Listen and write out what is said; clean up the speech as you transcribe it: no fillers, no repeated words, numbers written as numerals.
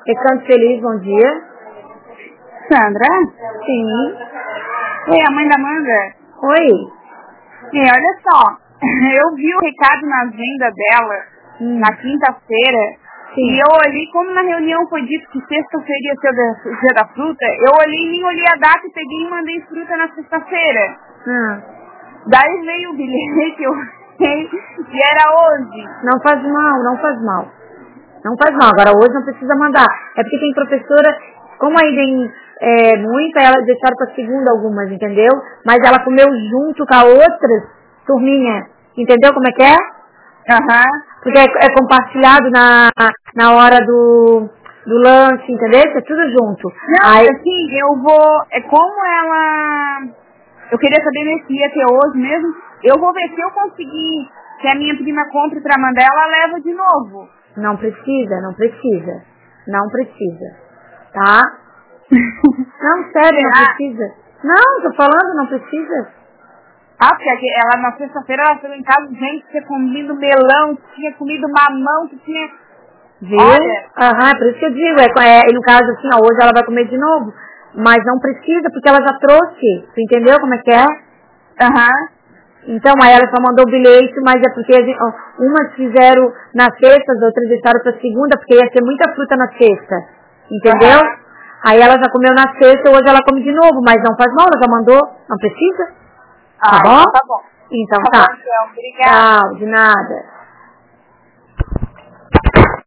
Recanto Feliz, bom dia. Sandra? Sim. Oi, a mãe da Amanda? Oi. Sim, olha só. Eu vi o recado na agenda dela na quinta-feira. E eu olhei, como na reunião foi dito que sexta-feira ia ser o dia da fruta, eu olhei, nem olhei a data e peguei e mandei fruta na sexta-feira. Daí veio o bilhete, eu sei que era hoje. Não faz mal, não faz mal. Não faz mal, agora hoje não precisa mandar. É porque tem professora, como aí tem muita, elas deixaram para segunda algumas, entendeu? Mas ela comeu junto com a outras turminha, entendeu como é que é? Porque é compartilhado na hora do lanche, entendeu? É tudo junto. Não, aí, assim, eu vou, como ela, eu queria saber se ia ter hoje mesmo, eu vou ver se eu conseguir que a minha prima compre para mandar, ela leva de novo. Não precisa, não precisa. Não precisa. Tá? Não, sério, não precisa. Não, tô falando, não precisa. Porque ela na sexta-feira ela foi em casa, gente, tinha comido melão, tinha comido mamão, que tinha... Viu? Olha. Por isso que eu digo, e no caso assim, hoje ela vai comer de novo. Mas não precisa, porque ela já trouxe. Tu entendeu como é que é? Então, aí ela só mandou o bilhete, mas é porque umas fizeram na sexta, as outras deixaram para segunda, porque ia ter muita fruta na sexta. Entendeu? Aí ela já comeu na sexta, hoje ela come de novo, mas não faz mal, ela já mandou, não precisa. Tá bom? Tá bom. Então tá. Então, obrigada. Tchau, de nada.